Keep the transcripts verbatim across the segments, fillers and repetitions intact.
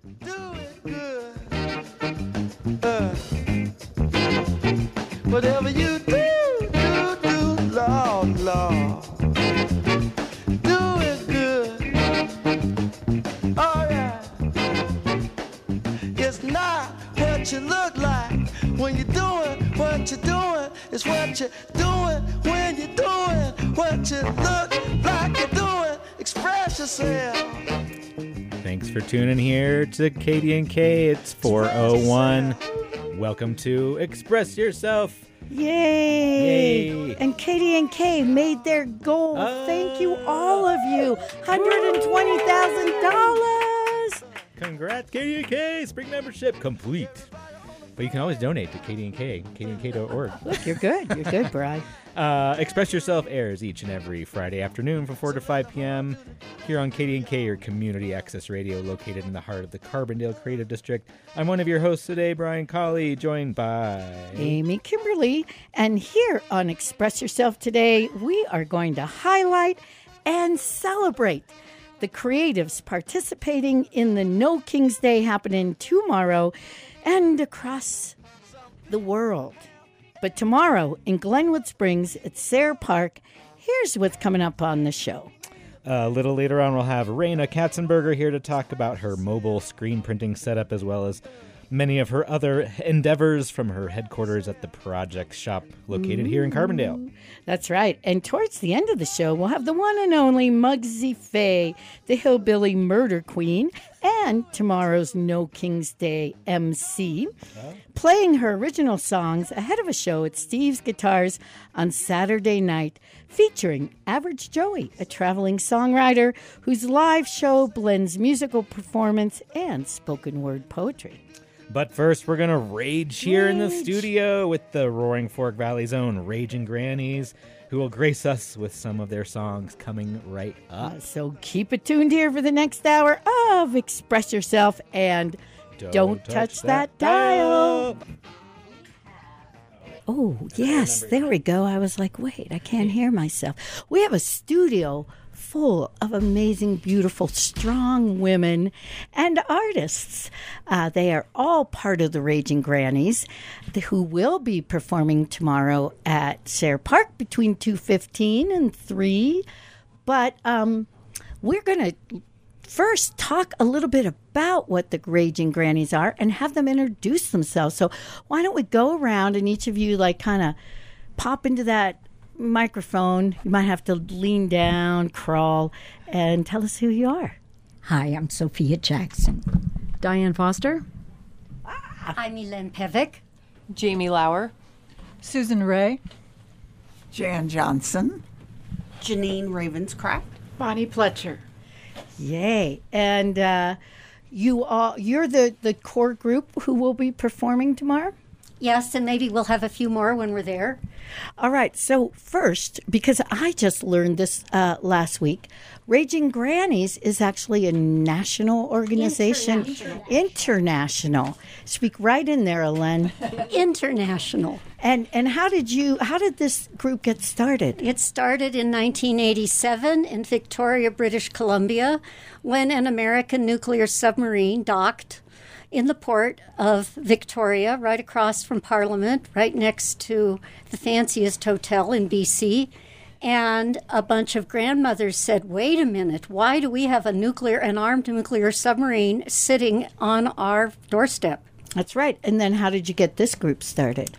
Do it good. Uh, whatever you do, do, do, Lord, Lord. Do it good. All right. It's not what you look like when you're doing what you're doing. It's what you're doing when you're doing what you look like you're doing. Express yourself. Thanks for tuning here to K D and K. It's four oh one. Welcome to Express Yourself. Yay! Yay. And Katie and Kay made their goal. Uh, Thank you, all of you. one hundred twenty thousand dollars. Congrats, K D and K. Spring membership complete. But you can always donate to K D and K, K D and K dot org. Look, you're good. You're good, Bri. Uh, Express Yourself airs each and every Friday afternoon from four to five p.m. here on K D and K, your community access radio located in the heart of the Carbondale Creative District. I'm one of your hosts today, Brian Colley, joined by Amy Kimberly. And here on Express Yourself today, we are going to highlight and celebrate the creatives participating in the No King's Day happening tomorrow and across the world. But tomorrow in Glenwood Springs at Sayre Park, here's what's coming up on the show. A little later on, we'll have Raina Katzenberger here to talk about her mobile screen printing setup as well as many of her other endeavors from her headquarters at the Project Shop located here in Carbondale. That's right. And towards the end of the show, we'll have the one and only Muggsy Faye, the hillbilly murder queen, and tomorrow's No King's Day M C, playing her original songs ahead of a show at Steve's Guitars on Saturday night, featuring Average Joey, a traveling songwriter whose live show blends musical performance and spoken word poetry. But first, we're going to rage here Rage. in the studio with the Roaring Fork Valley's own Raging Grannies, who will grace us with some of their songs coming right up. Uh, so keep it tuned here for the next hour of Express Yourself and Don't, Don't touch, touch that, that dial. dial. Oh, yes, there we go. I was like, wait, I can't hear myself. We have a studio full of amazing, beautiful, strong women and artists. Uh, they are all part of the Raging Grannies, who will be performing tomorrow at Sayre Park between two fifteen and three. But um, we're going to first talk a little bit about what the Raging Grannies are and have them introduce themselves. So why don't we go around and each of you like kind of pop into that microphone. You might have to lean down, crawl, and tell us who you are. Hi, I'm Sophia Jackson. Diane Foster. I'm Elaine Pevick. Jamie Lauer. Susan Ray. Jan Johnson. Janine Ravenscraft. Bonnie Pletcher. Yay. And uh, you all, you're the, the core group who will be performing tomorrow? Yes, and maybe we'll have a few more when we're there. All right. So first, because I just learned this uh, last week, Raging Grannies is actually a national organization. International. International. Speak right in there, Elaine. International. And and how did you? How did this group get started? It started in nineteen eighty-seven in Victoria, British Columbia, when an American nuclear submarine docked in the port of Victoria, right across from Parliament, right next to the fanciest hotel in B C. And a bunch of grandmothers said, wait a minute, why do we have a nuclear, an armed nuclear submarine sitting on our doorstep? That's right. And then how did you get this group started?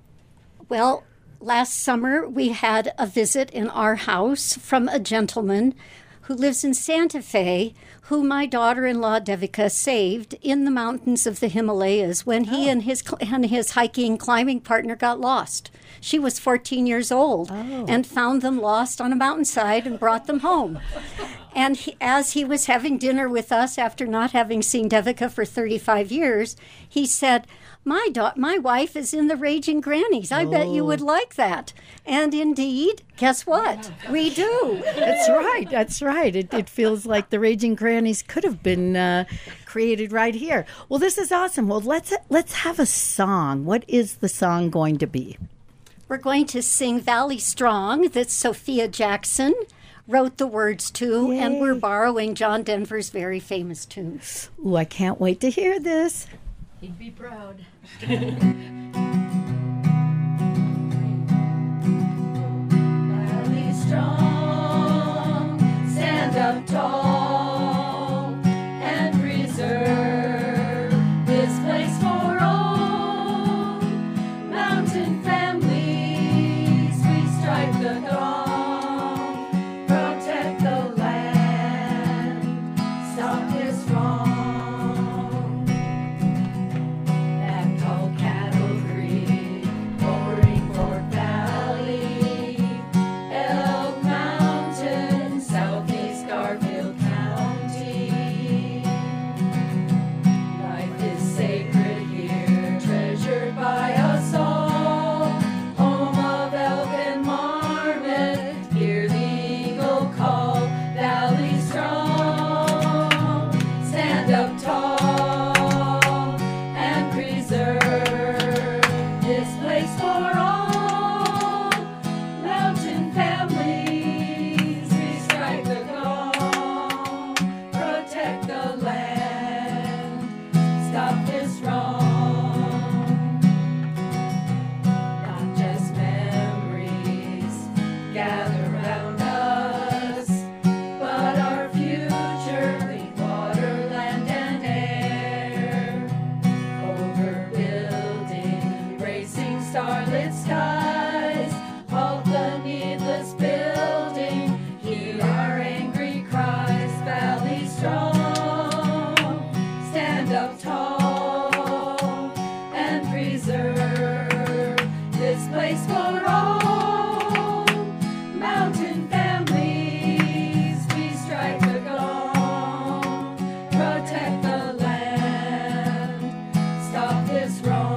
Well, last summer we had a visit in our house from a gentleman who lives in Santa Fe, who my daughter-in-law Devika saved in the mountains of the Himalayas when he oh. and his and his hiking climbing partner got lost. She was fourteen years old oh. and found them lost on a mountainside and brought them home. And he, as he was having dinner with us after not having seen Devika for thirty-five years, he said, My da- my wife is in the Raging Grannies. I oh. bet you would like that. And indeed, guess what? We do. That's right. That's right. It, it feels like the Raging Grannies could have been uh, created right here. Well, this is awesome. Well, let's let's have a song. What is the song going to be? We're going to sing Valley Strong. That's Sophia Jackson, wrote the words to, Yay. and we're borrowing John Denver's very famous tunes. Ooh, I can't wait to hear this. He'd be proud. Valley strong, stand up tall, and preserve this place for all. Mountain families, we strike the dawn, protect the land, stop this wrong. That called Cattle Creek, Roaring Fork Valley, Elk Mountain, Southeast Garfield County. Life is sacred here, treasured by us all. Home of elk and marmot, hear the eagle call. Valley strong, stand up tall, and preserve this place for all. Mountain families, we strike the gong, protect the land, stop this wrong. Not just memories gather round us, but our future, clean water, land, and air. Overbuilding, racing starlit skies, halt the needless building, hear our angry cries. Valley strong, stand up tall, and preserve this place for all. Mountain families, we strike the gong, protect the land, stop this wrong.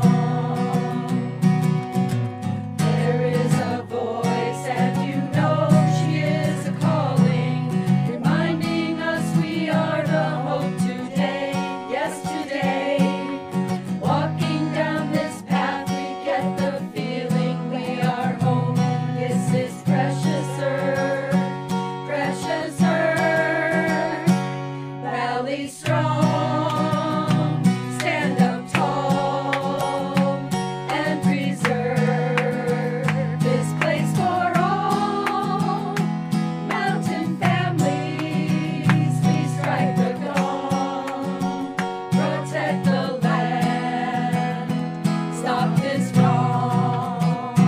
There is a voice, and you know she is a calling, reminding us we are the hope today, yes today. Walking down this path, we get the feeling we are home. This is precious earth, precious earth. Valley strong, stand up tall, and preserve this place for all. Mountain families, we strike the gong, protect the land, stop this wrong.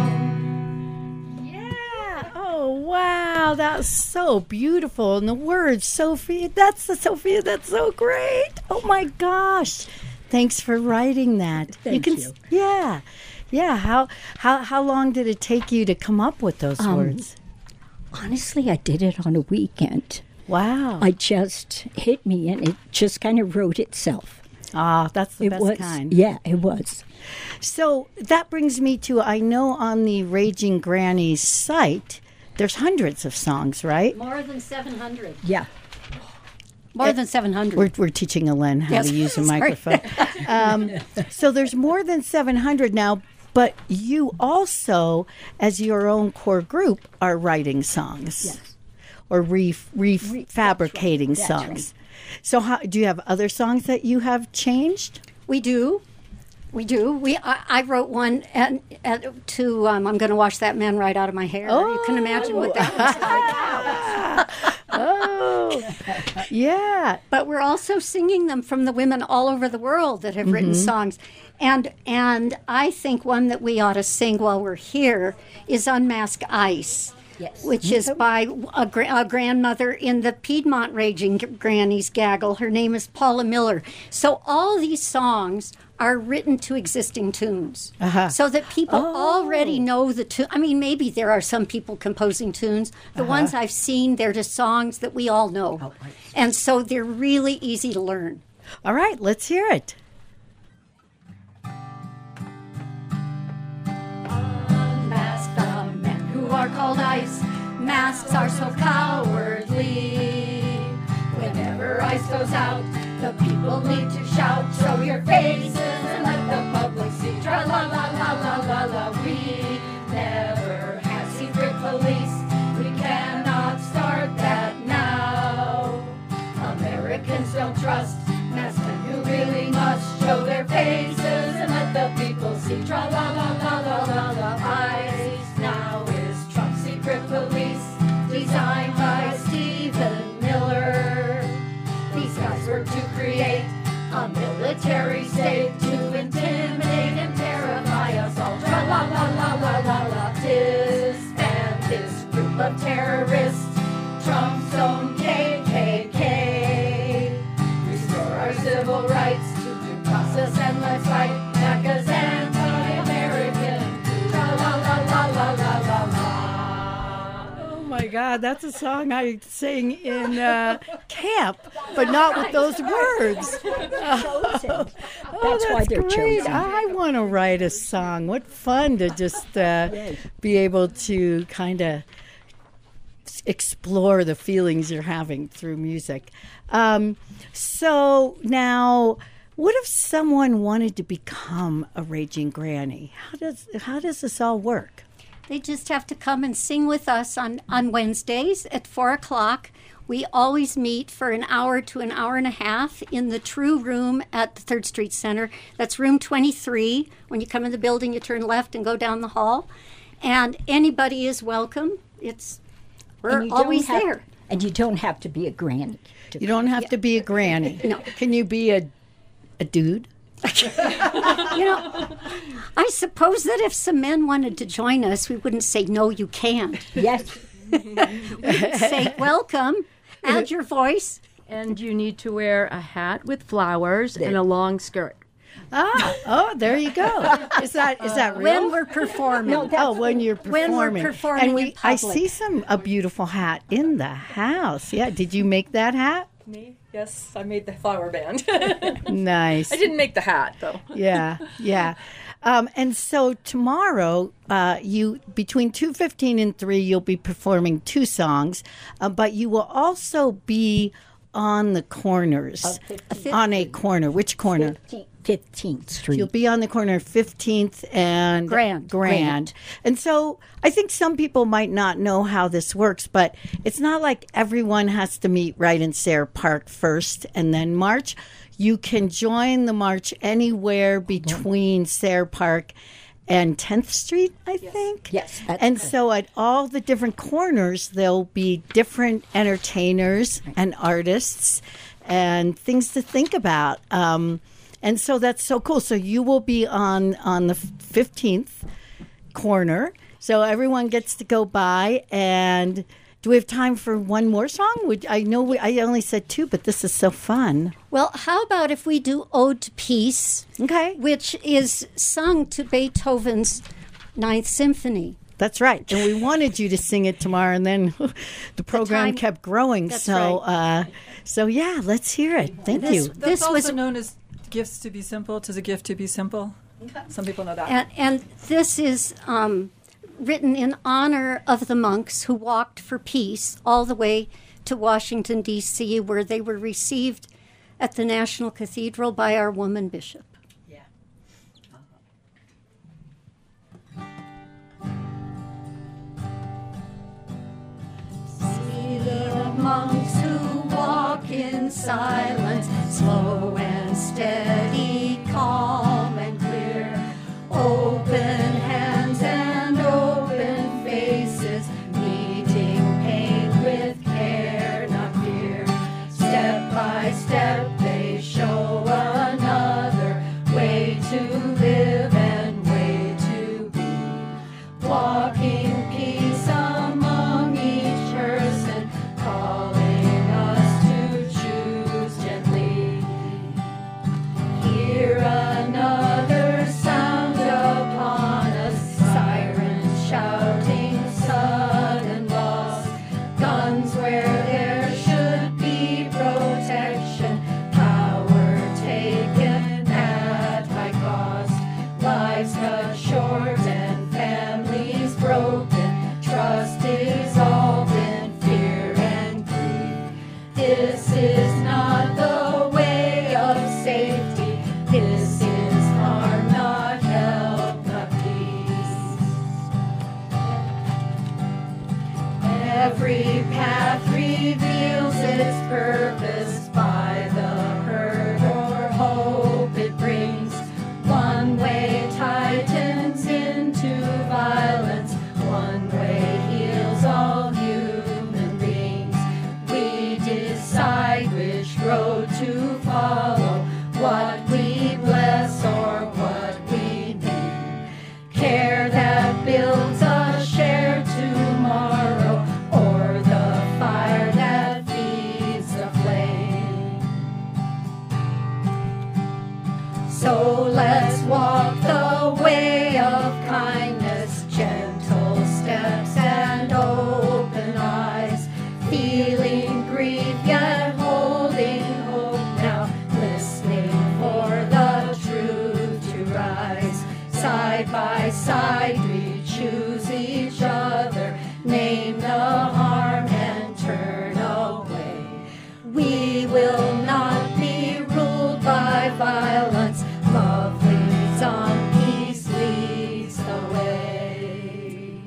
Yeah. Oh, wow. That's so beautiful. And the words, Sophia, that's the Sophia, that's so great. Oh, my gosh. Thanks for writing that. Thank can, you. Yeah. Yeah. How, how, how long did it take you to come up with those Um, words? Honestly, I did it on a weekend. Wow. I just hit me and it just kind of wrote itself. Ah, that's the It best was, kind. yeah, it was. So that brings me to, I know on the Raging Granny's site, there's hundreds of songs, right? More than seven hundred. Yeah. More than seven hundred. We're, we're teaching Ellen how Yes. to use a Sorry. microphone. um, so there's more than seven hundred now, but you also, as your own core group, are writing songs. Yes. Or re, refabricating That's right. That's songs. So how, do you have other songs that you have changed? We do. We do. We. I, I wrote one and, and to. Um, I'm going to wash that man right out of my hair. You can imagine what that was like. Oh, yeah. But we're also singing them from the women all over the world that have written songs, and and I think one that we ought to sing while we're here is "Unmask Ice." Yes. Which is by a, gra- a grandmother in the Piedmont Raging Grannies gaggle. Her name is Paula Miller. So all these songs are written to existing tunes, Uh-huh. so that people Oh. already know the tune. I mean, maybe there are some people composing tunes. The ones I've seen, they're just songs that we all know, and so they're really easy to learn. All right, let's hear it. Unmask the men who are called ice. Masks are so cowardly. Whenever ice goes out, the people need to shout. Show your faces and let the public see. Tra la la la la la la. We never have secret police. We cannot start a military state to intimidate and terrify us all. Tra la la la la la la. Disband this group of terrorists. Trump's own K K K. Restore our civil rights to due process and let's fight back as anti-American. Tra la la la la la la la. Oh my God, that's a song I sing in uh, camp, but not with those words. Oh, That's, oh, why they're great. chosen. I want to write a song. What fun to just uh, be able to kind of explore the feelings you're having through music. Um, so now, what if someone wanted to become a raging granny? How does how does this all work? They just have to come and sing with us on, on Wednesdays at four o'clock. We always meet for an hour to an hour and a half in the True Room at the Third Street Center. That's room twenty-three. When you come in the building, you turn left and go down the hall. And anybody is welcome. It's We're And you don't always have- there. And you don't have to be a granny. to- You don't have to be a granny. No. Can you be a a dude? You know, I suppose that if some men wanted to join us, we wouldn't say, no, you can't. Yes. We'd say, welcome, add your voice. And you need to wear a hat with flowers and a long skirt. Ah, oh, there you go. Is that is that real? When we're performing. No, oh, when you're performing. When we're performing and we, in public. I see some a beautiful hat in the house. Yeah, did you make that hat? Me? Yes, I made the flower band. Nice. I didn't make the hat, though. Yeah, yeah. Um, and so tomorrow, uh, you between two fifteen and three, you'll be performing two songs, uh, but you will also be on the corners, on a corner. Which corner? fifteenth Street. You'll be on the corner of fifteenth and Grand. Grand. And so I think some people might not know how this works, but it's not like everyone has to meet right in Sayre Park first and then march. You can join the march anywhere between Sayre Park and tenth Street, I think. Yes, that's and correct. so at all the different corners, there'll be different entertainers and artists and things to think about. Um, and so that's so cool. So you will be on, on the fifteenth corner. So everyone gets to go by. And do we have time for one more song? Would, I know we, I only said two, but this is so fun. Well, how about if we do Ode to Peace, Okay. which is sung to Beethoven's Ninth Symphony. That's right. And we wanted you to sing it tomorrow, and then the program time- kept growing. That's so, right. uh, so yeah, let's hear it. Thank This- you. That's This also was- known as Gifts to be Simple. 'Tis a gift to be simple. Some people know that. And, and this is um, written in honor of the monks who walked for peace all the way to Washington, D C, where they were received at the National Cathedral by our woman bishop. See the monks who walk in silence, slow and steady, calm and clear, open hands and open faces, meeting pain with care, not fear. Step by step they show another way to live and way to be, walking peace among each person, calling us to choose gently. So let's walk the way of kindness, gentle steps and open eyes, feeling grief yet holding hope now, listening for the truth to rise. Side by side we choose each other, name the harm and turn away. We will not be ruled by violence, love leads on, peace leads the way.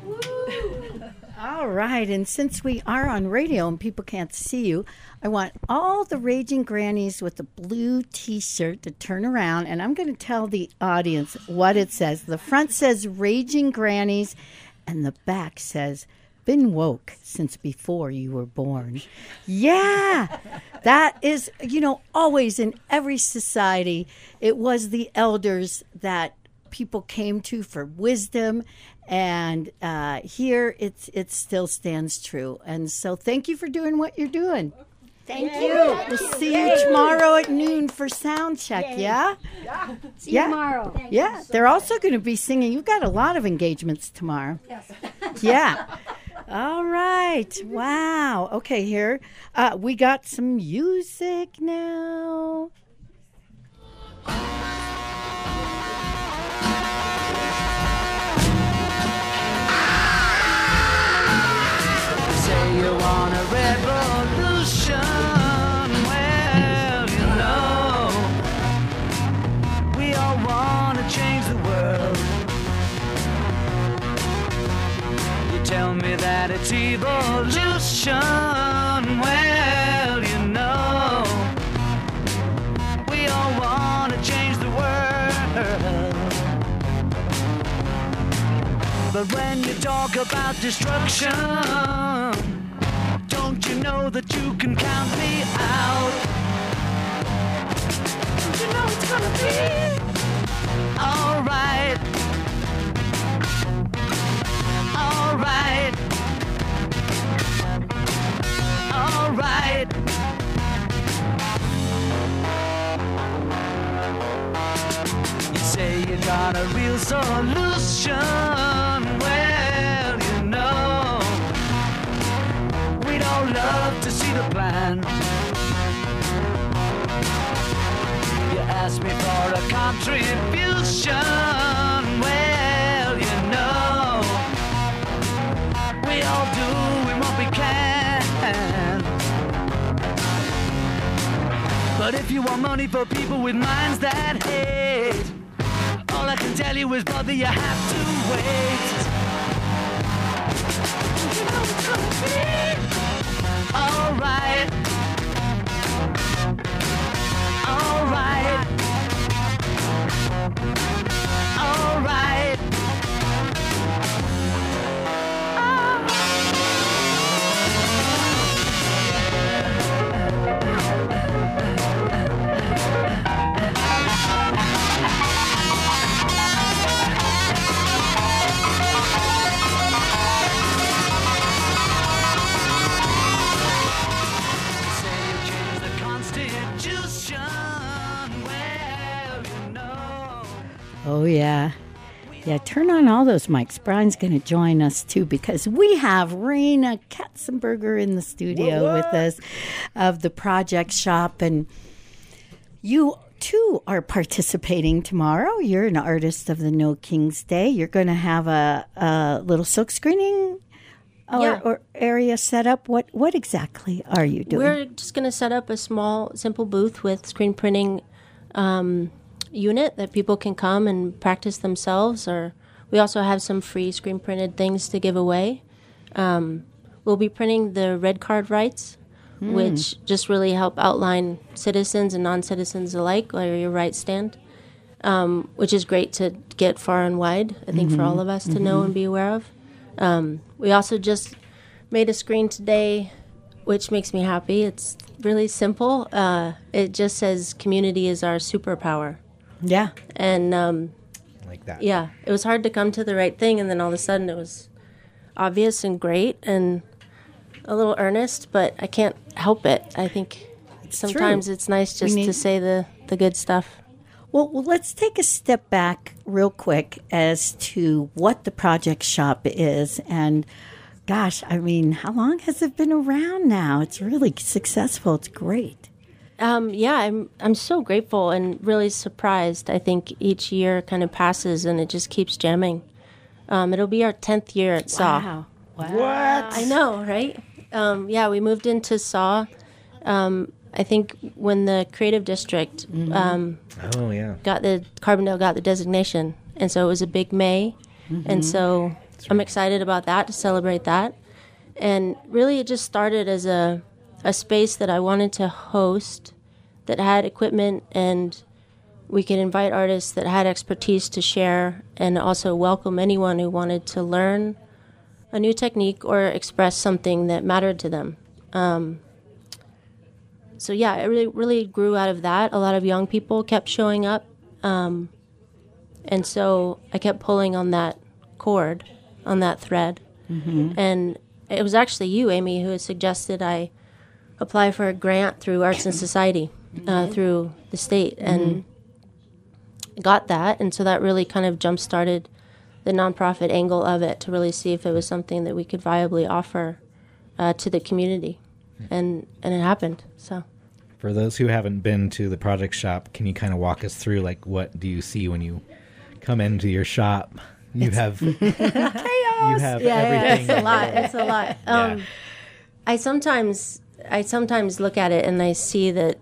All right, and since we are on radio and people can't see you, I want all the Raging Grannies with the blue T-shirt to turn around, and I'm going to tell the audience what it says. The front says Raging Grannies, and the back says, been woke since before you were born. Yeah, that is, you know, always in every society, it was the elders that people came to for wisdom. And uh, here it's it still stands true. And so thank you for doing what you're doing. Thank Yay. you. We'll see you tomorrow at noon for sound check, Yay. yeah? Yeah. See Yeah. you tomorrow. Thank Yeah, you so they're also going to be singing. You've got a lot of engagements tomorrow. Yes. Yeah. All right. Wow. Okay, here. Uh, we got some music now. Say you want a revolution. Well, you know, we all want to change the world. You tell me that it's evolution. Well, you know, we all want to change the world. But when you talk about destruction, don't you know that you can count me out? Don't you know it's gonna be alright? Alright. Alright. You say you got a real solution. Well, you know, we'd all love to see the plan. You asked me for a contribution. Well, you know, we all do what we can. But if you want money for people with minds that hate, all I can tell you is, brother, you have to wait. You know it's gonna be alright. Alright. Alright. Oh, yeah. Yeah, turn on all those mics. Brian's going to join us, too, because we have Raina Katzenberger in the studio What, what? with us of the Project Shop. And you, too, are participating tomorrow. You're an artist of the No King's Day. You're going to have a, a little silk screening or, Yeah. or area set up. What, what exactly are you doing? We're just going to set up a small, simple booth with screen printing um, unit that people can come and practice themselves. Or we also have some free screen printed things to give away. Um, we'll be printing the red card rights, Hmm. which just really help outline citizens and non-citizens alike where your rights stand, um, which is great to get far and wide, I think, for Mhm. all of us to know Mhm. and be aware of. Um, we also just made a screen today, which makes me happy. It's really simple. Uh, it just says community is our superpower. Yeah. And um, like that. Yeah, it was hard to come to the right thing, and then all of a sudden it was obvious and great and a little earnest, but I can't help it. I think sometimes true. it's nice We just need- to say the, the good stuff. Well, well, let's take a step back real quick as to what the Project Shop is. And gosh, I mean, how long has it been around now? It's really successful. It's great. Um, yeah, I'm I'm so grateful and really surprised. I think each year kind of passes and it just keeps jamming. Um, it'll be our tenth year at S A W. Wow. Wow. What? I know, right? Um, yeah, we moved into S A W. Um, I think when the Creative District um, Oh, yeah. got the Carbondale got the designation, and so it was a big May, and so I'm excited about that to celebrate that. And really, it just started as a a space that I wanted to host that had equipment and we could invite artists that had expertise to share and also welcome anyone who wanted to learn a new technique or express something that mattered to them. Um, so yeah, it really, really grew out of that. A lot of young people kept showing up. Um, and so I kept pulling on that cord, on that thread. Mm-hmm. And it was actually you, Amy, who had suggested I apply for a grant through Arts and Society, uh, through the state, and got that. And so that really kind of jump-started the nonprofit angle of it to really see if it was something that we could viably offer uh, to the community. And and it happened, so... For those who haven't been to the Project Shop, can you kind of walk us through, like, what do you see when you come into your shop? You It's have chaos. You have yeah, everything. Yeah, it's a lot. It's a lot. Um, Yeah. I sometimes I sometimes look at it and I see that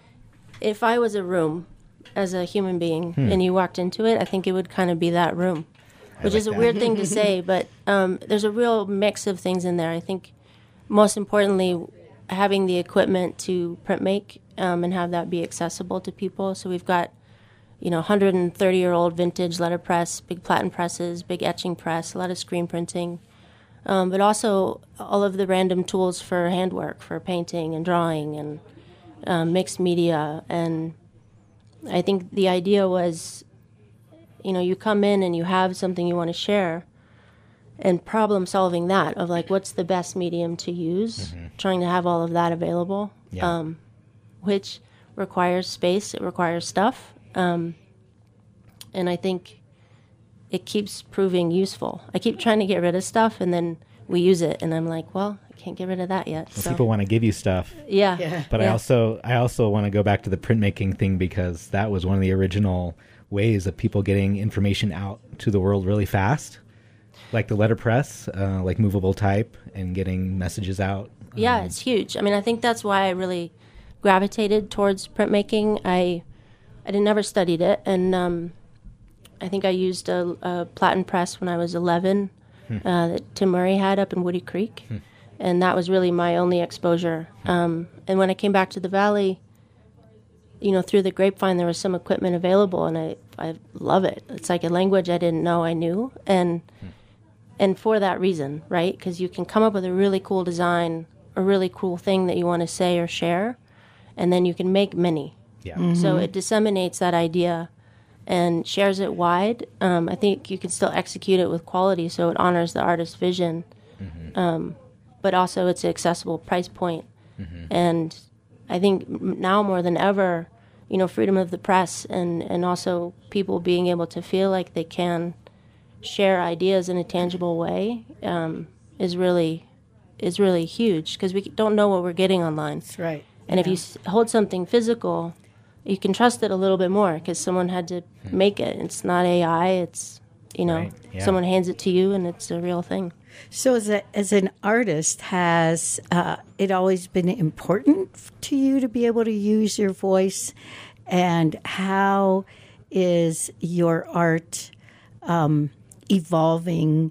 if I was a room as a human being Hmm. and you walked into it, I think it would kind of be that room, I which like is a that. weird thing to say, but um, there's a real mix of things in there. I think most importantly, having the equipment to print make um, and have that be accessible to people. So we've got, you know, one hundred thirty year old vintage letterpress, big platen presses, big etching press, a lot of screen printing, um, but also all of the random tools for handwork, for painting and drawing and um, mixed media. And I think the idea was, you know, you come in and you have something you want to share, and problem solving that of like, what's the best medium to use, Mm-hmm. trying to have all of that available, Yeah. um, which requires space, it requires stuff. Um, and I think it keeps proving useful. I keep trying to get rid of stuff, and then we use it, and I'm like, well, I can't get rid of that yet. Well, so. people want to give you stuff. Yeah. Yeah. But I Yeah. also I also want to go back to the printmaking thing, because that was one of the original ways of people getting information out to the world really fast. Like the letterpress, uh, like movable type, and getting messages out. Yeah, Um, it's huge. I mean, I think that's why I really gravitated towards printmaking. I I didn't never studied it, and um, I think I used a, a platen press when I was eleven Hmm. uh, that Tim Murray had up in Woody Creek, Hmm. and that was really my only exposure. Um, and when I came back to the Valley, you know, through the grapevine, there was some equipment available, and I I love it. It's like a language I didn't know I knew, and. And for that reason, right? Because you can come up with a really cool design, a really cool thing that you want to say or share, and then you can make many. Yeah. Mm-hmm. So it disseminates that idea and shares it wide. Um, I think you can still execute it with quality, so it honors the artist's vision, Mm-hmm. um, but also it's an accessible price point. Mhm. And I think m- now more than ever, you know, freedom of the press and, and also people being able to feel like they can share ideas in a tangible way um, is really is really huge, because we don't know what we're getting online. That's right. And if Yeah. you s- hold something physical, you can trust it a little bit more because someone had to make it. It's not A I. It's, you know, Right, yeah. someone hands it to you and it's a real thing. So, as a, as an artist, has uh, it always been important f- to you to be able to use your voice? And how is your art um, evolving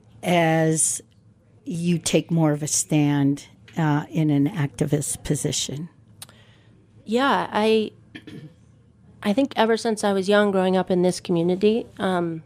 as you take more of a stand uh, in an activist position? Yeah, I I think ever since I was young, growing up in this community, um,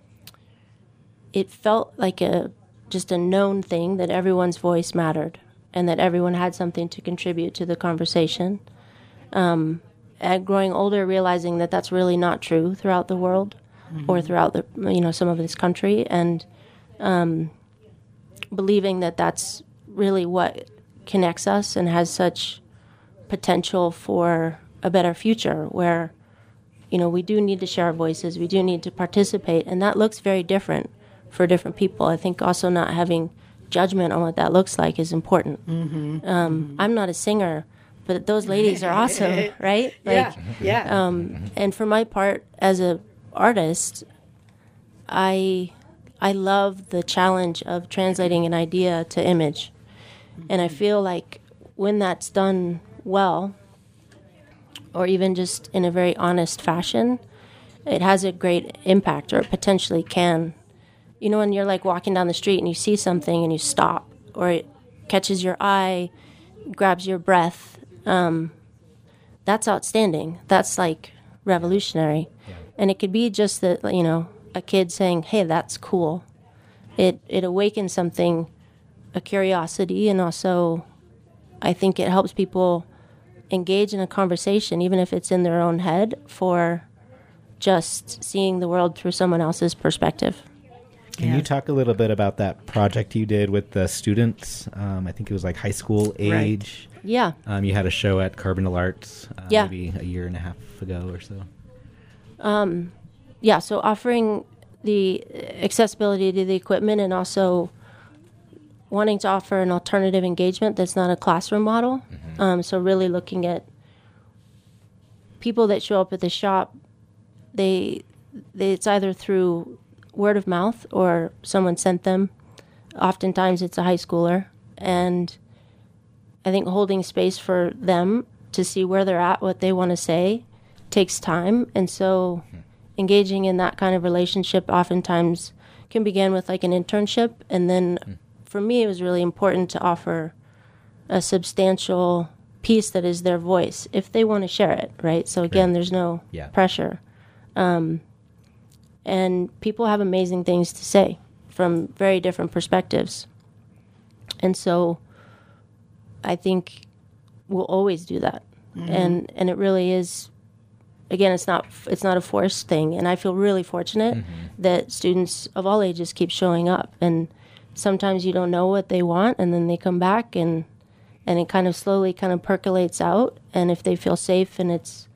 it felt like a just a known thing that everyone's voice mattered and that everyone had something to contribute to the conversation. Um, and growing older, realizing that that's really not true throughout the world or throughout the you know some of this country, and um, believing that that's really what connects us and has such potential for a better future, where you know, we do need to share our voices. We do need to participate. And that looks very different for different people. I think also not having judgment on what that looks like is important. Mm-hmm. Um, mm-hmm. I'm not a singer, but those ladies are awesome, right? Like, yeah, yeah. Um, and for my part, as a artist, I I love the challenge of translating an idea to image. Mm-hmm. And I feel like when that's done well, or even just in a very honest fashion, it has a great impact, or it potentially can. You know, when you're like walking down the street and you see something and you stop, or it catches your eye, grabs your breath, um, that's outstanding. That's like revolutionary. Yeah. And it could be just that, you know, a kid saying, hey, that's cool. It, it awakens something, a curiosity, and also I think it helps people engage in a conversation, even if it's in their own head, for just seeing the world through someone else's perspective. Can Yeah. you talk a little bit about that project you did with the students? Um, I think it was like high school age. Right. Yeah. Um, you had a show at Carbondale Arts uh, Yeah. maybe a year and a half ago or so. Um, yeah, so offering the accessibility to the equipment and also wanting to offer an alternative engagement that's not a classroom model. Mm-hmm. Um, so really looking at people that show up at the shop, they, they it's either through word of mouth or someone sent them. Oftentimes it's a high schooler. And I think holding space for them to see where they're at, what they want to say, takes time. And so engaging in that kind of relationship oftentimes can begin with like an internship. And then mm. for me, it was really important to offer a substantial piece that is their voice if they want to share it, right? So again, right. there's no yeah. pressure. Um, and people have amazing things to say from very different perspectives. And so I think we'll always do that. Mm-hmm. And and it really is, again, it's not it's not a forced thing. And I feel really fortunate mm-hmm. that students of all ages keep showing up. And sometimes you don't know what they want, and then they come back, and and it kind of slowly kind of percolates out. And if they feel safe and it's,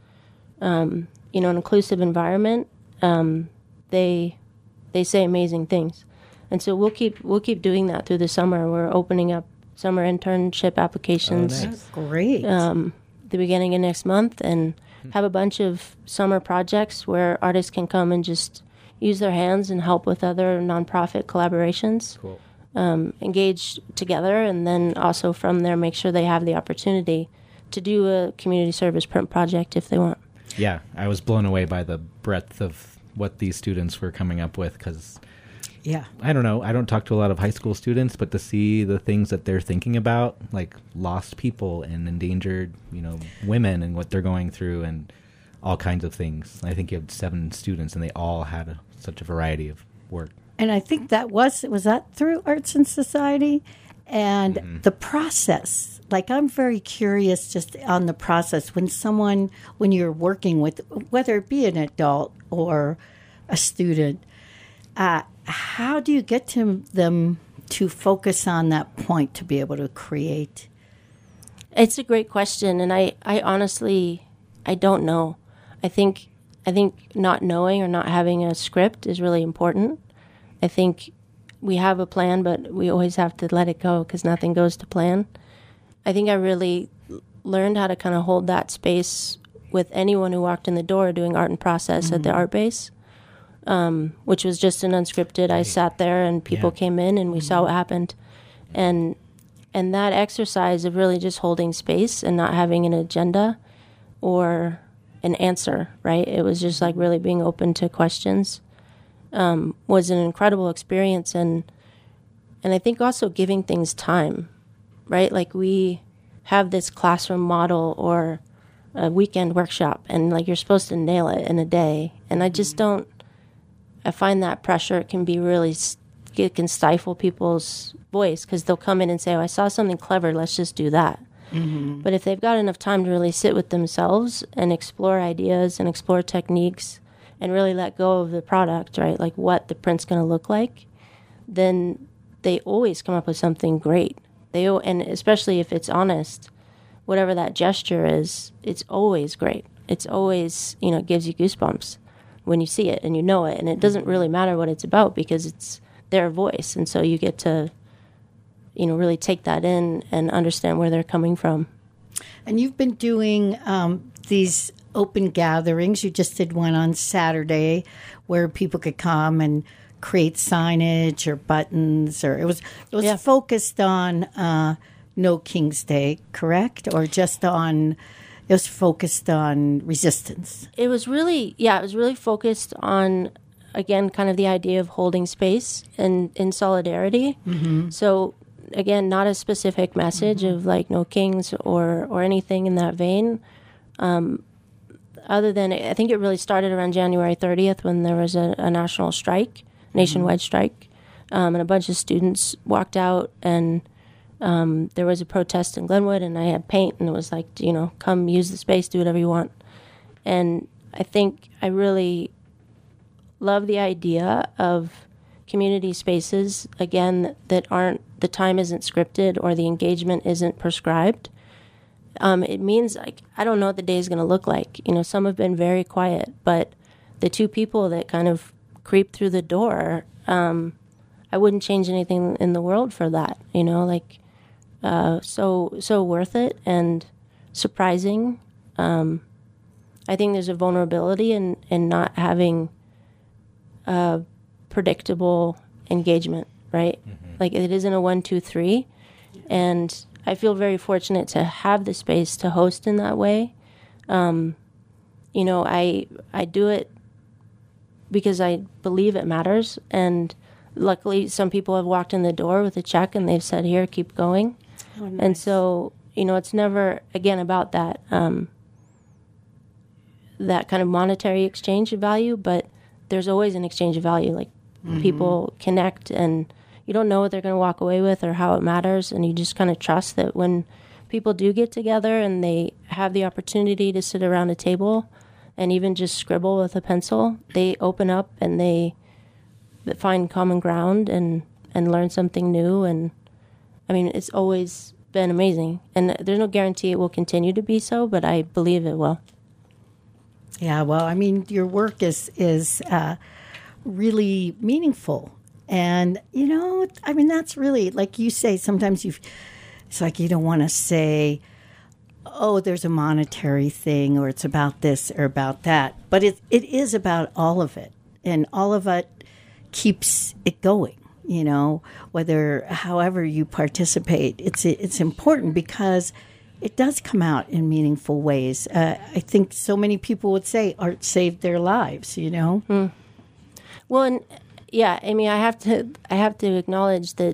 um, you know, an inclusive environment, um, they they say amazing things. And so we'll keep we'll keep doing that through the summer. We're opening up summer internship applications. Oh, nice. Great. Um, the beginning of next month, and have a bunch of summer projects where artists can come and just use their hands and help with other nonprofit collaborations. Cool. Um, engage together, and then also from there make sure they have the opportunity to do a community service print project if they want. Yeah, I was blown away by the breadth of what these students were coming up with, because yeah, I don't know, I don't talk to a lot of high school students, but to see the things that they're thinking about, like lost people and endangered, you know, women and what they're going through and all kinds of things. I think you had seven students and they all had a, such a variety of work. And I think that was, was that through Arts and Society? And mm-hmm. the process, like I'm very curious just on the process when someone, when you're working with, whether it be an adult or a student, uh, how do you get to them to focus on that point to be able to create? It's a great question, and I, I honestly, I don't know. I think I think not knowing or not having a script is really important. I think we have a plan, but we always have to let it go because nothing goes to plan. I think I really learned how to kind of hold that space with anyone who walked in the door doing art and process mm-hmm. at the art base. Um, which was just an unscripted. I sat there and people yeah. came in and we mm-hmm. saw what happened. And and that exercise of really just holding space and not having an agenda or an answer, right? It was just like really being open to questions um, was an incredible experience. And and I think also giving things time, right? Like we have this classroom model or a weekend workshop and like you're supposed to nail it in a day. And I just don't, I find that pressure can be really, it can stifle people's voice because they'll come in and say, oh, I saw something clever, let's just do that. Mm-hmm. But if they've got enough time to really sit with themselves and explore ideas and explore techniques and really let go of the product, right, like what the print's going to look like, then they always come up with something great. They And especially if it's honest, whatever that gesture is, it's always great. it's always, you know, it gives you goosebumps when you see it and you know it. And it doesn't really matter what it's about because it's their voice. And so you get to, you know, really take that in and understand where they're coming from. And you've been doing um, these open gatherings. You just did one on Saturday where people could come and create signage or buttons, or it was it was Yeah. focused on uh, No King's Day, correct? Or just on, it was focused on resistance. It was really, yeah, it was really focused on, again, kind of the idea of holding space and in solidarity. Mm-hmm. So, again, not a specific message Mm-hmm. of like no kings or, or anything in that vein. Um, other than, I think it really started around January thirtieth when there was a, a national strike, nationwide Mm-hmm. strike, um, and a bunch of students walked out, and um, there was a protest in Glenwood, and I had paint, and it was like, you know, come use the space, do whatever you want. And I think I really love the idea of community spaces, again, that, that aren't, the time isn't scripted or the engagement isn't prescribed. Um, it means, like, I don't know what the day is going to look like. You know, some have been very quiet, but the two people that kind of creep through the door, um, I wouldn't change anything in the world for that, you know, like, uh, so, so worth it and surprising. Um, I think there's a vulnerability in, in not having a predictable engagement, right? Mm-hmm. Like, it isn't a one, two, three. And I feel very fortunate to have the space to host in that way. Um, you know, I I do it because I believe it matters. And luckily, some people have walked in the door with a check and they've said, here, keep going. Oh, nice. And so, you know, it's never, again, about that, um, that kind of monetary exchange of value, but there's always an exchange of value. Like, mm-hmm. people connect, and you don't know what they're going to walk away with or how it matters, and you just kind of trust that when people do get together and they have the opportunity to sit around a table and even just scribble with a pencil, they open up and they find common ground and, and learn something new. And I mean, it's always been amazing, and there's no guarantee it will continue to be so, but I believe it will. Yeah, well, I mean, your work is is uh, really meaningful. And, you know, I mean, that's really, like you say, sometimes you, it's like you don't want to say, oh, there's a monetary thing, or it's about this or about that. But it it is about all of it. And all of it keeps it going, you know, whether, however you participate. It's it's important because it does come out in meaningful ways. Uh, I think so many people would say art saved their lives, you know? Hmm. Well, and yeah, I mean, I have to, I have to acknowledge that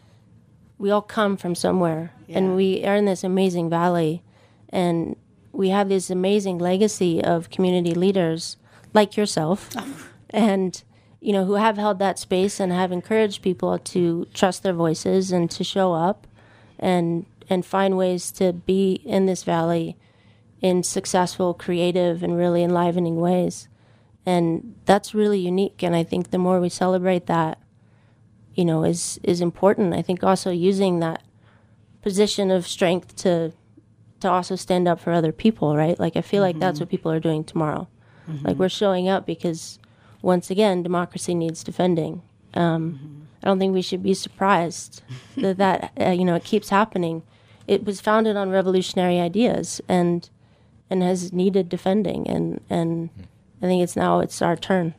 we all come from somewhere, yeah. and we are in this amazing valley, and we have this amazing legacy of community leaders like yourself, oh. and, you know, who have held that space and have encouraged people to trust their voices and to show up and and find ways to be in this valley in successful, creative, and really enlivening ways. And that's really unique. And I think the more we celebrate that, you know, is is important. I think also using that position of strength to to also stand up for other people, right? Like, I feel mm-hmm. like that's what people are doing tomorrow. Mm-hmm. Like, we're showing up because, once again, democracy needs defending. Um, mm-hmm. I don't think we should be surprised that that, uh, you know, it keeps happening. It was founded on revolutionary ideas and and has needed defending. And, and I think it's now it's our turn.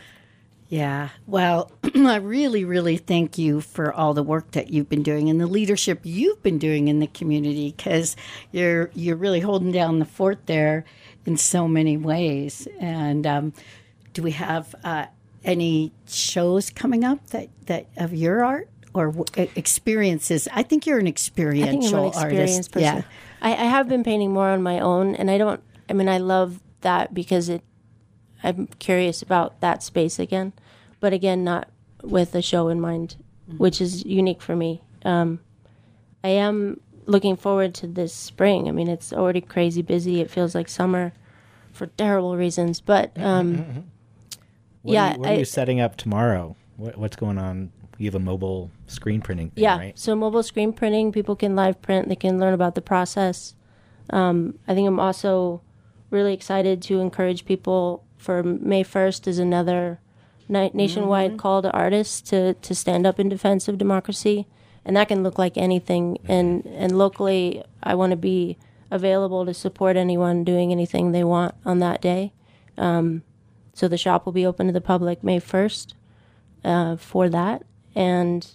Yeah. Well, I really, really thank you for all the work that you've been doing and the leadership you've been doing in the community, because you're you're really holding down the fort there in so many ways. And um, do we have uh, any shows coming up that, that of your art or w- experiences? I think you're an experiential I think I'm an experienced artist. Person. Yeah. I, I have been painting more on my own, and I don't. I mean, I love that because it. I'm curious about that space again, but again, not with a show in mind, mm-hmm. which is unique for me. Um, I am looking forward to this spring. I mean, it's already crazy busy. It feels like summer for terrible reasons, but um, what yeah. Are you, what I, are you setting up tomorrow? What, what's going on? You have a mobile screen printing thing, yeah, right? So mobile screen printing, people can live print. They can learn about the process. Um, I think I'm also really excited to encourage people for May first is another na- nationwide mm-hmm. call to artists to, to stand up in defense of democracy. And that can look like anything. And, and locally, I want to be available to support anyone doing anything they want on that day. Um, so the shop will be open to the public May first uh, for that. And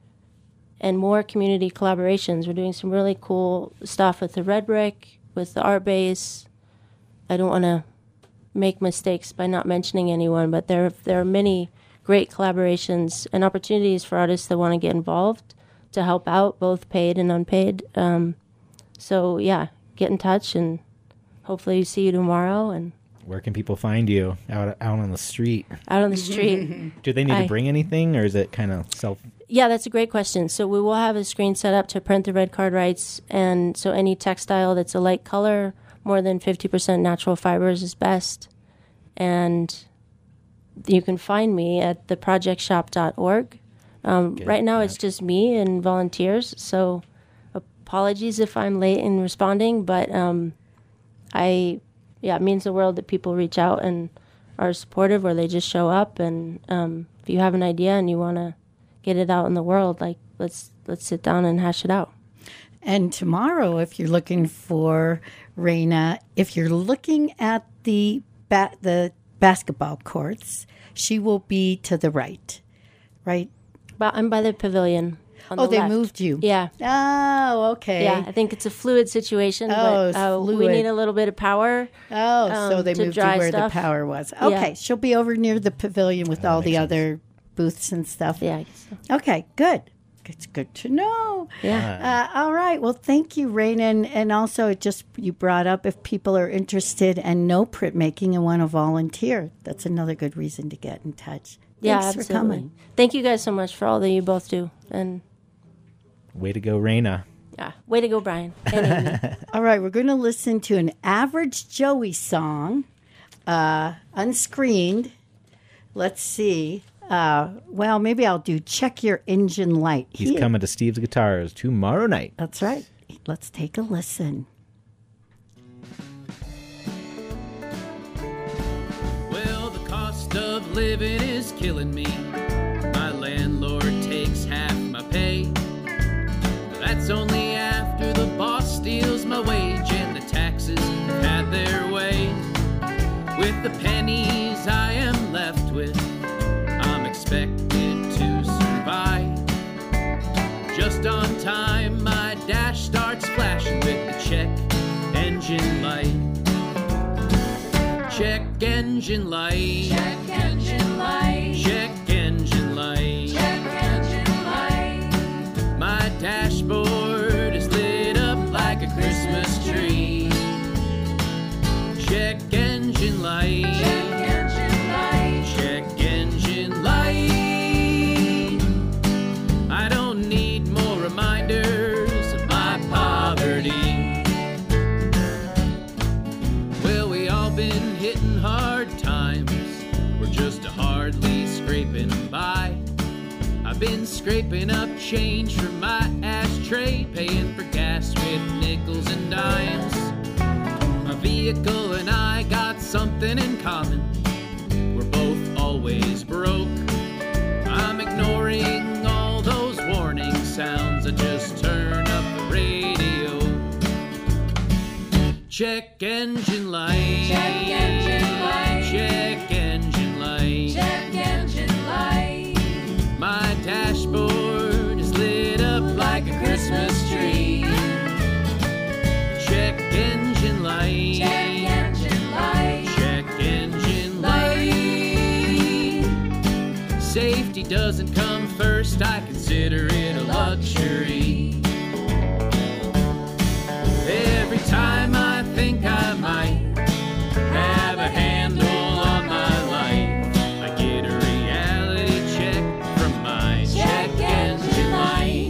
and more community collaborations. We're doing some really cool stuff with the Red Brick, with the Art Base. I don't want to make mistakes by not mentioning anyone, but there there are many great collaborations and opportunities for artists that want to get involved to help out, both paid and unpaid. Um, so yeah, get in touch, and hopefully see you tomorrow. And where can people find you? Out out on the street? Out on the street. Do they need I, to bring anything, or is it kind of self? Yeah, that's a great question. So we will have a screen set up to print the red card rights, and so any textile that's a light color, more than fifty percent natural fibers is best. And you can find me at the project shop dot org. Um, right now it's just me and volunteers, so apologies if I'm late in responding, but um, I, yeah, it means the world that people reach out and are supportive, or they just show up. And um, if you have an idea and you want to get it out in the world, like let's let's sit down and hash it out. And tomorrow, if you're looking for Raina, if you're looking at the ba- the basketball courts, she will be to the right, right? But I'm by the pavilion. On oh, the they left. moved you. Yeah. Oh, okay. Yeah, I think it's a fluid situation, oh, but uh, fluid. we need a little bit of power. Oh, um, so they moved you where stuff. the power was. Okay, Yeah. she'll be over near the pavilion with That all the makes other booths and stuff. Yeah. I guess so. Okay, good. It's good to know. Yeah. Uh, all right. Well, thank you, Raina. And, and also, it just you brought up if people are interested and know printmaking and want to volunteer, that's another good reason to get in touch. Yeah, Thanks absolutely. for coming. Thank you guys so much for all that you both do. And Way to go, Raina. yeah, way to go, Brian. And Amy. All right, we're going to listen to an Average Joey song, uh, unscreened. Let's see. Uh, well, maybe I'll do Check Your Engine Light. He's He- coming to Steve's Guitars tomorrow night. That's right. Let's take a listen. Well, the cost of living is killing me. My landlord takes half my pay. That's only after the boss steals my wage and the taxes have had their way. With the pennies I am left with, I'm expected to survive. Just on time, my dash starts flashing with the check engine light. Check engine light. Check engine light. Check engine light. Check engine light. My dashboard is lit up like a Christmas tree. Check engine light. Check engine light. Check engine light. I don't need more reminders of my poverty. Well, we all been hitting hard times. We're just hardly scraping by. I've been scraping up change from my ashtray, paying for gas with nickels and dimes. My vehicle and I got something in common. We're both always broke. I'm ignoring all those warning sounds. I just turn up the radio. Check engine light. Check engine light. Check engine light. Check engine light. My dashboard is lit up like a Christmas tree. Check engine light. Check engine light. Check engine light. Safety doesn't come first, I consider it a luxury. Every time I think I might have a handle on my life, I get a reality check from my check engine light.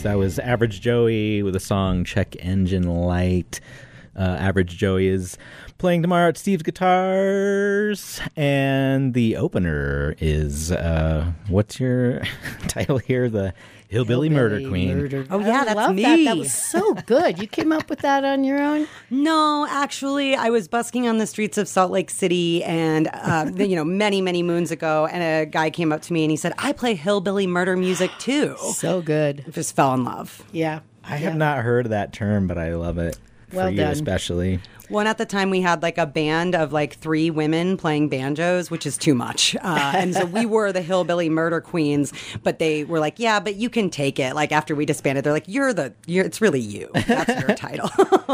That was Average Joey with the song Check Engine Light. Uh, Average Joey is playing tomorrow at Steve's Guitars. And the opener is, uh, what's your title here? The Hillbilly, Hillbilly Murder Queen. Murder. Oh, yeah, I that's love me. That. that was so good. You came up with that on your own? No, actually, I was busking on the streets of Salt Lake City and, uh, you know, many, many moons ago, and a guy came up to me and he said, I play hillbilly murder music too. So good. Just fell in love. Yeah. I yeah. have not heard that term, but I love it. Well for you done. especially. One at the time we had like a band of like three women playing banjos, which is too much. Uh, and so we were the Hillbilly Murder Queens, but they were like, yeah, but you can take it. Like after we disbanded, they're like, you're the, you're, it's really you. That's your title.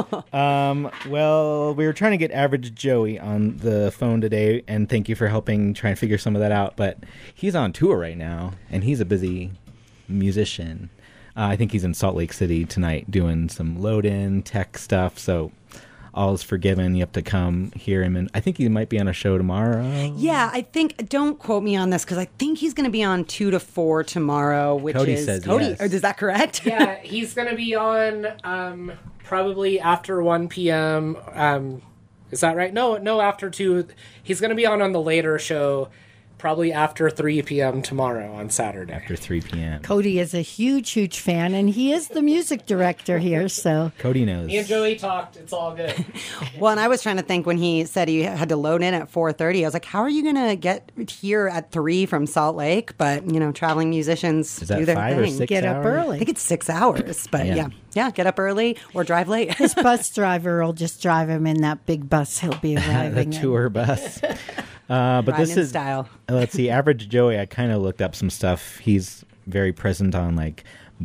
um, well, we were trying to get Average Joey on the phone today, and thank you for helping try and figure some of that out. But he's on tour right now, and he's a busy musician. Uh, I think he's in Salt Lake City tonight doing some load-in tech stuff, so all is forgiven. You have to come hear him, and I think he might be on a show tomorrow. Yeah, I think, don't quote me on this, because I think he's going to be on two to four tomorrow, which Cody is... says Cody, yes. Or is that correct? Yeah, he's going to be on um, probably after one p.m. Um, is that right? No, no, after two. He's going to be on on the later show, probably after three p.m. tomorrow on Saturday. After three p.m. Cody is a huge, huge fan, and he is the music director here, so... Cody knows. Me and Joey talked. It's all good. Well, and I was trying to think when he said he had to load in at four thirty, I was like, how are you going to get here at three from Salt Lake? But, you know, traveling musicians Is that do their five thing. or six Get hours? up early. I think it's six hours, but Yeah. yeah. yeah. get up early or drive late. His bus driver will just drive him in that big bus he'll be the arriving in. tour bus. Uh, but Riding this in is style. Let's see, Average Joey. I kind of looked up some stuff. He's very present on like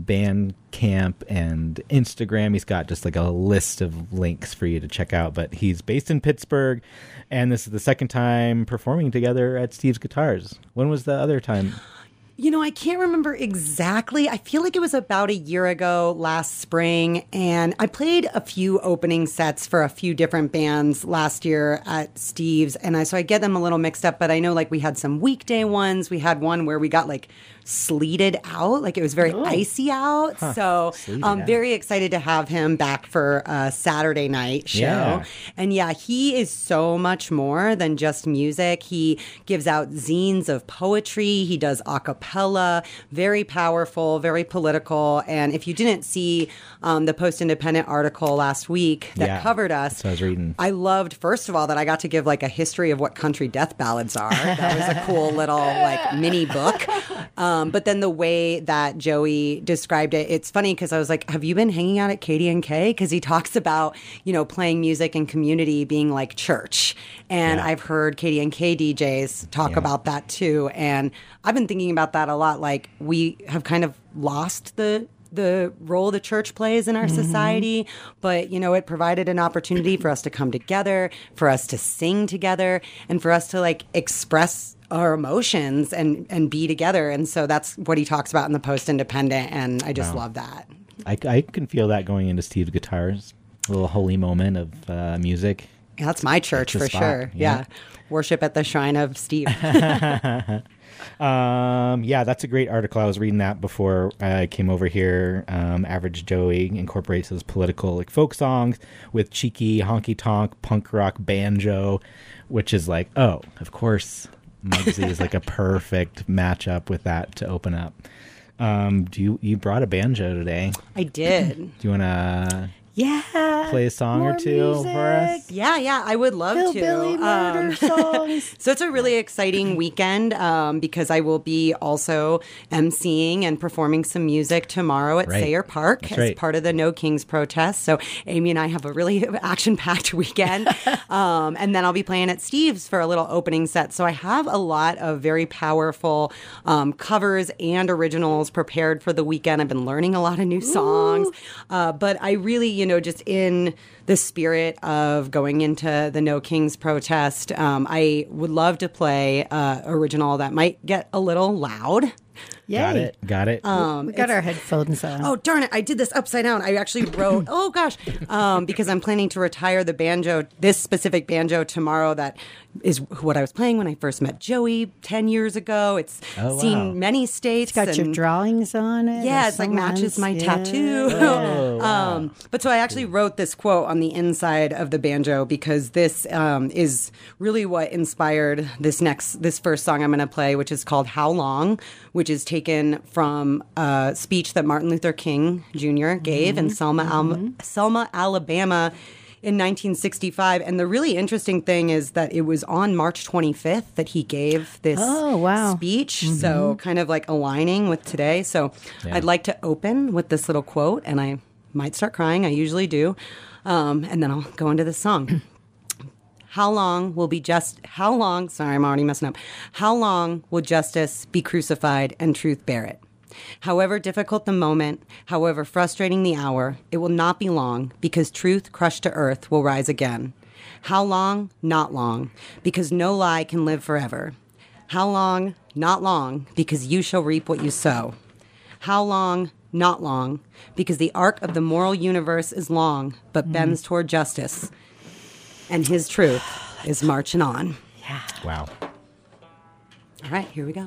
Bandcamp and Instagram. He's got just like a list of links for you to check out. But he's based in Pittsburgh, and this is the second time performing together at Steve's Guitars. When was the other time? You know, I can't remember exactly. I feel like it was about a year ago last spring, and I played a few opening sets for a few different bands last year at Steve's, and I so I get them a little mixed up, but I know like we had some weekday ones. We had one where we got like sleeted out, like it was very Oh. icy out. Huh. So Sleeted I'm out. very excited to have him back for a Saturday night show. Yeah. And yeah, he is so much more than just music. He gives out zines of poetry. He does a cappella, very powerful, very political. And if you didn't see um, the Post Independent article last week that Yeah, covered us, that's what I was reading. I loved, first of all, that I got to give like a history of what country death ballads are. That was a cool little like mini book. Um, but then the way that Joey described it, it's funny because I was like, have you been hanging out at K D and K? Because he talks about, you know, playing music and community being like church. And Yeah. I've heard K D and K D Js talk Yeah. about that too. And I've been thinking about that a lot. Like we have kind of lost the the role the church plays in our Mm-hmm. society, but you know, it provided an opportunity for us to come together, for us to sing together, and for us to like express our emotions and and be together. And so that's what he talks about in the Post Independent, and I just Wow. love that. I, I can feel that going into Steve's Guitars. A little holy moment of uh, music. Yeah, that's my church It's a for spot, sure. yeah. Yeah. Worship at the shrine of Steve. Um, yeah, that's a great article. I was reading that before I came over here. Um, Average Joey incorporates those political like folk songs with cheeky honky tonk punk rock banjo, which is like, oh, of course, Muggsy is like a perfect matchup with that to open up. Um, do you you brought a banjo today? I did. Do you want to Yeah. play a song or more two music. for us? Yeah, yeah, I would love Hillbilly to. murder Um, songs. So it's a really exciting weekend um, because I will be also emceeing and performing some music tomorrow at Right. Sayre Park That's as right. part of the No Kings protest. So Amy and I have a really action-packed weekend. um, and then I'll be playing at Steve's for a little opening set. So I have a lot of very powerful um, covers and originals prepared for the weekend. I've been learning a lot of new songs. Uh, but I really, you know, just in the spirit of going into the No Kings protest, um, I would love to play uh, original that might get a little loud. Got it. Got it. Um, we got it's- our headphones on. Oh, darn it. I did this upside down. I actually wrote, oh gosh, um, because I'm planning to retire the banjo, this specific banjo tomorrow that is what I was playing when I first met Joey ten years ago. It's Oh, wow. seen many states. It's got your and- drawings on it. Yeah, or it's like matches my someone's- tattoo. Yeah. um, but so I actually wrote this quote on the inside of the banjo because this um, is really what inspired this next, this first song I'm going to play, which is called "How Long," which is taken from a speech that Martin Luther King Junior gave in Selma, Al- Selma, Alabama. In nineteen sixty-five. And the really interesting thing is that it was on March twenty-fifth that he gave this Oh, wow. speech. So kind of like aligning with today. So Yeah. I'd like to open with this little quote, and I might start crying. I usually do. Um, and then I'll go into the song. How long will be just, how long, sorry, I'm already messing up. How long will justice be crucified and truth bear it? However difficult the moment, however frustrating the hour, it will not be long, because truth crushed to earth will rise again. How long? Not long, because no lie can live forever. How long? Not long, because you shall reap what you sow. How long? Not long, because the arc of the moral universe is long, but bends toward justice. And his truth is marching on. Yeah. Wow. All right, here we go.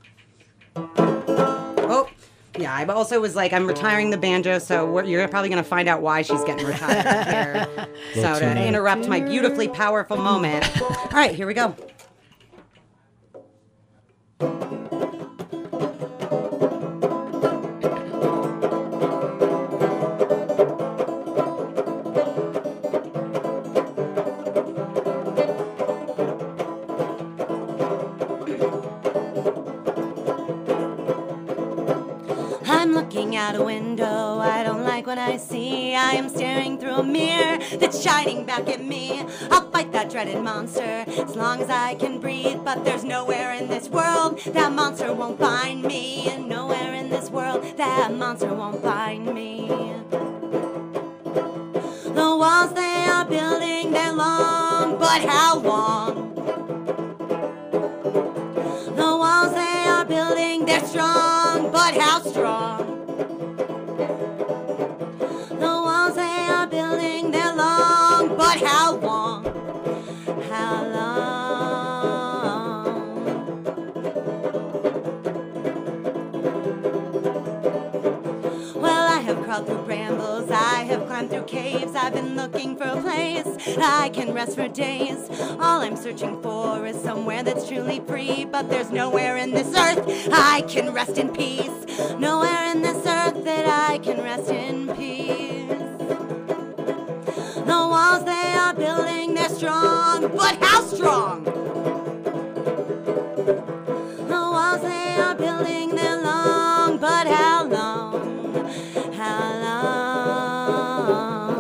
Oh, yeah, I also was like, I'm retiring the banjo, so we're, you're probably going to find out why she's getting retired here. So Well, to tune in. interrupt my beautifully powerful moment. All right, here we go. I'm looking out a window, I don't like what I see. I am staring through a mirror that's shining back at me. I'll fight that dreaded monster as long as I can breathe. But there's nowhere in this world that monster won't find me. And nowhere in this world that monster won't find me. The walls they are building, they're long, but how long? The walls they are building, they're strong, but how strong? The walls they are building, they're long, but how long? How long? Well, I have crawled through brambles, I have climbed through caves, I've been looking for a place I can rest for days. All I'm searching for is somewhere that's truly free, but there's nowhere in this earth I can rest in peace. Nowhere in this earth that I can rest in peace. The walls they are building, they're strong, but how strong? The walls they are building, they're long, but how long? How long?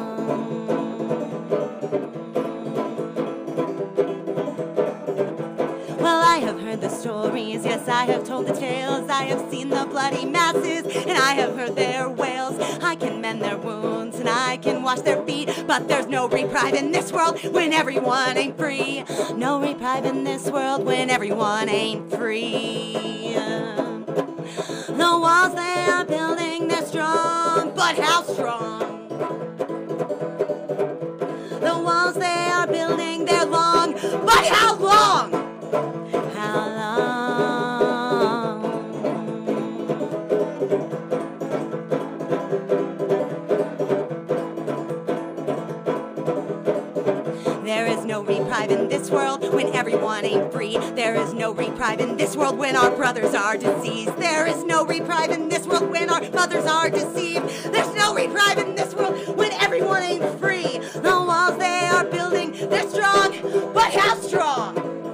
Well, I have heard the stories, yes, I have told the tales. I have seen the bloody masses, and I have heard their wails. I can mend their wounds, and I can wash their feet, but there's no reprieve in this world when everyone ain't free. No reprieve in this world when everyone ain't free. The walls they are building, they're strong, but how strong? The walls they are building, they're long, but how long? How long? There is no reprieve in this world when everyone ain't free. There is no reprieve in this world when our brothers are diseased. There is no reprieve in this world when our mothers are deceived. There's no reprieve in this world when everyone ain't free. The walls they are building, they're strong, but how strong?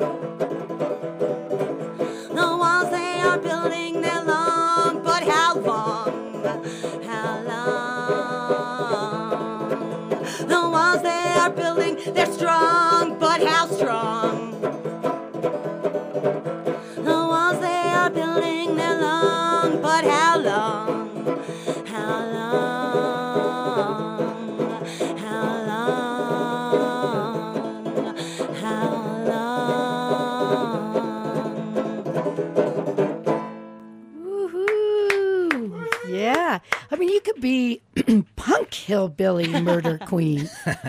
The walls they are building, they're long, but how long? How long? The walls they are building, they're strong, but how strong? The walls they are building, they're long, but how long? How long? How long? How long? hillbilly murder queen.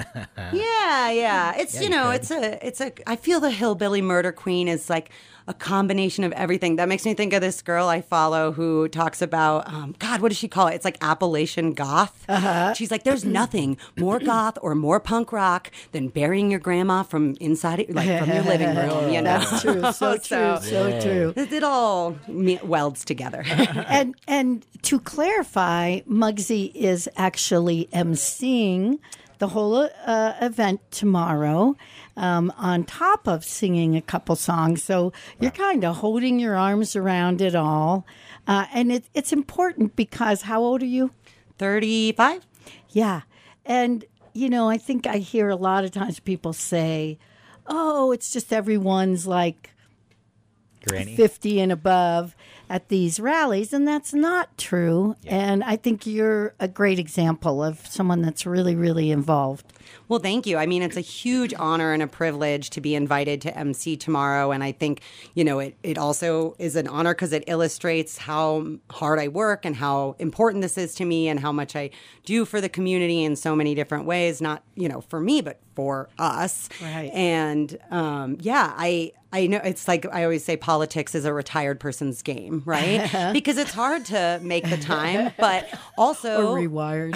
Yeah, yeah. It's Yeah, you you know, could. it's a it's a I feel the hillbilly murder queen is like a combination of everything. That makes me think of this girl I follow who talks about um, God, what does she call it? It's like Appalachian goth. Uh-huh. She's like, there's nothing more goth or more punk rock than burying your grandma from inside it, like from your living room. You know, That's true. So true. So true. It, it all me- welds together. and and to clarify, Muggsy is actually emceeing the whole uh, event tomorrow, um, on top of singing a couple songs. So you're kind of holding your arms around it all, uh, and it, it's important because how old are you? thirty-five. Yeah, and you know, I think I hear a lot of times people say, "Oh, it's just everyone's like." Granny. fifty and above at these rallies, and that's not true. Yeah. And I think you're a great example of someone that's really, really involved. Well, thank you. I mean, it's a huge honor and a privilege to be invited to M C tomorrow. And I think, you know, it, it also is an honor because it illustrates how hard I work and how important this is to me and how much I do for the community in so many different ways, not, you know, for me, but for us. Right. And um, yeah, I, I know it's like I always say politics is a retired person's game, right? Because it's hard to make the time, but also or rewired.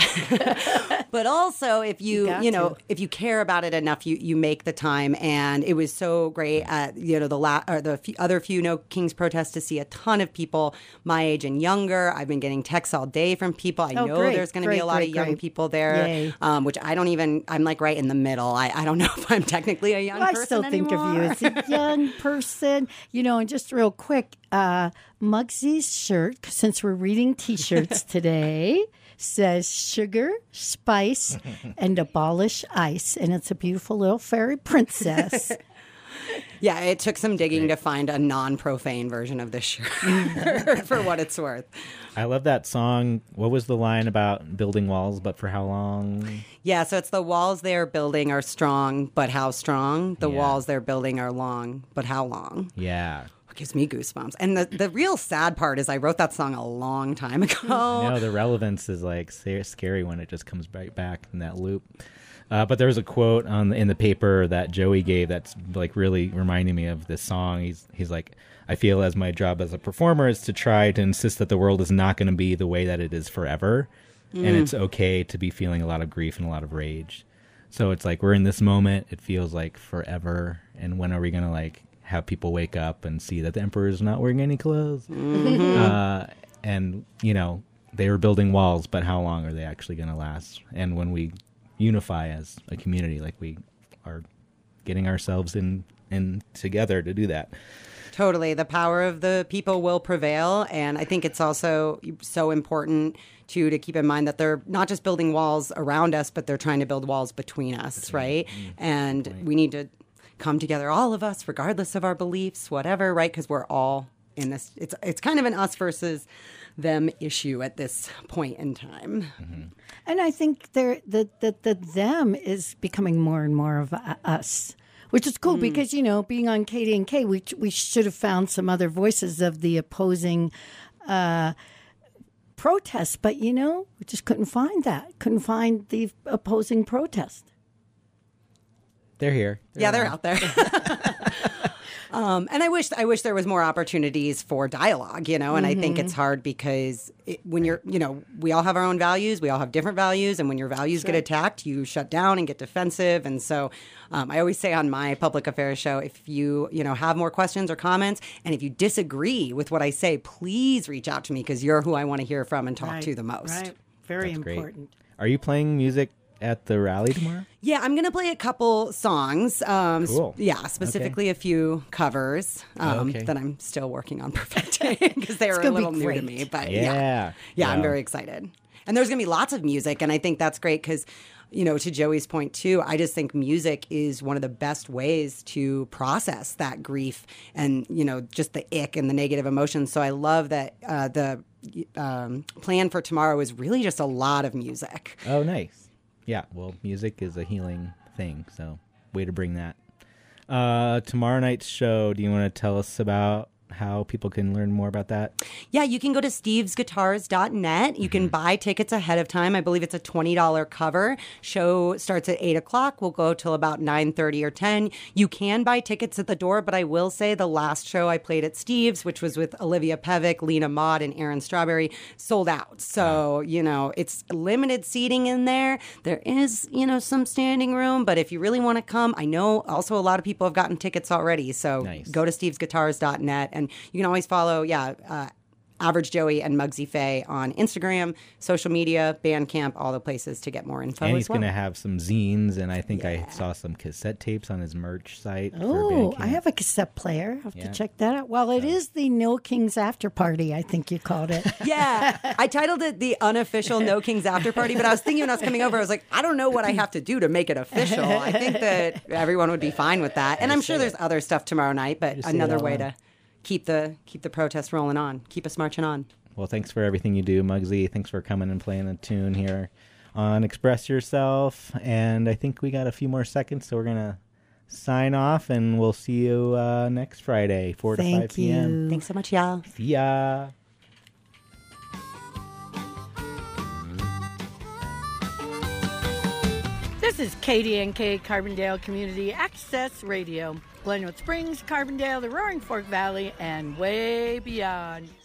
But also if you, you, you know, to. if you care about it enough, you, you make the time. And it was so great at, you know, the la- or the f- other few No Kings protests to see a ton of people my age and younger. I've been getting texts all day from people. I oh, know great, there's going to great, be a lot great, of young great. people there, Yay. um, which I don't even, I'm like right in the middle. I, I don't know if I'm technically a young well, person I still think anymore. of you as a young person. You know, and just real quick, uh, Muggsy's shirt, since we're reading T-shirts today, says sugar, spice, and abolish ice. And it's a beautiful little fairy princess. Yeah, it took some digging to find a non-profane version of this shirt for what it's worth. I love that song. What was the line about building walls, but for how long? Yeah, so it's the walls they're building are strong, but how strong? The Yeah. walls they're building are long, but how long? Yeah. It gives me goosebumps. And the, the real sad part is I wrote that song a long time ago. No, the relevance is like sa- scary when it just comes right back in that loop. Uh, but there's a quote on the, in the paper that Joey gave that's like really reminding me of this song. He's he's like, I feel as my job as a performer is to try to insist that the world is not going to be the way that it is forever, mm. and it's okay to be feeling a lot of grief and a lot of rage. So it's like we're in this moment. It feels like forever, and when are we going to like have people wake up and see that the emperor is not wearing any clothes? Mm-hmm. Uh, and you know they were building walls, but how long are they actually going to last? And when we unify as a community, like we are getting ourselves in in together to do that. Totally. The power of the people will prevail. And I think it's also so important too to keep in mind that they're not just building walls around us, but they're trying to build walls between us, between, right? Mm, and between. We need to come together, all of us, regardless of our beliefs, whatever, right? Because we're all in this. It's it's kind of an us versus them issue at this point in time. Mm-hmm. And I think there the, the, the them is becoming more and more of a, us, which is cool mm. because, you know, being on K D and K, we, we should have found some other voices of the opposing uh, protests. But, you know, we just couldn't find that. Couldn't find the opposing protest. They're here. They're yeah, they're around. out there. Um, and I wish I wish there was more opportunities for dialogue, you know, and mm-hmm. I think it's hard because it, when you're, you know, we all have our own values. We all have different values. And when your values sure. get attacked, you shut down and get defensive. And so um, I always say on my public affairs show, if you, you know, have more questions or comments, and if you disagree with what I say, please reach out to me because you're who I want to hear from and talk right. to the most. Right. Very That's important. Great. Are you playing music at the rally tomorrow? Yeah, I'm going to play a couple songs. Um, cool. Sp- yeah, specifically okay. a few covers um, okay. that I'm still working on perfecting because they were a little new to me. But yeah, yeah, yeah wow. I'm very excited. And there's going to be lots of music, and I think that's great because, you know, to Joey's point too, I just think music is one of the best ways to process that grief and, you know, just the ick and the negative emotions. So I love that uh, the um, plan for tomorrow is really just a lot of music. Oh, nice. Yeah, well, music is a healing thing, so way to bring that. Uh, tomorrow night's show, do you want to tell us about how people can learn more about that? Yeah, you can go to steves guitars dot net. You can buy tickets ahead of time. I believe it's a twenty dollars cover. Show starts at eight o'clock. We'll go till about nine thirty or ten. You can buy tickets at the door, but I will say the last show I played at Steve's, which was with Olivia Pevick, Lena Maud, and Aaron Strawberry, sold out. So, you know, it's limited seating in there. There is, you know, some standing room, but if you really want to come, I know also a lot of people have gotten tickets already. So Nice. go to steves guitars dot net, and you can always follow, yeah, uh, Average Joey and Muggsy Faye on Instagram, social media, Bandcamp, all the places to get more info And as he's well. going to have some zines, and I think I saw some cassette tapes on his merch site. for Oh, Bandcamp. I have a cassette player. I have Yeah. to check that out. Well, it is the No Kings After Party, I think you called it. Yeah, I titled it the unofficial No Kings After Party, but I was thinking when I was coming over, I was like, I don't know what I have to do to make it official. I think that everyone would be fine with that. And I'm sure there's other stuff tomorrow night, but Just say it another out way loud. to keep the keep the protest rolling on, keep us marching on. Well, thanks for everything you do, Muggsy. Thanks for coming and playing a tune here on Express Yourself. And I think we got a few more seconds, so we're going to sign off, and we'll see you uh, next Friday, four to Thank five p.m. you. Thanks so much, y'all. See ya. This is K D N K Carbondale Community Access Radio. Glenwood Springs, Carbondale, the Roaring Fork Valley, and way beyond.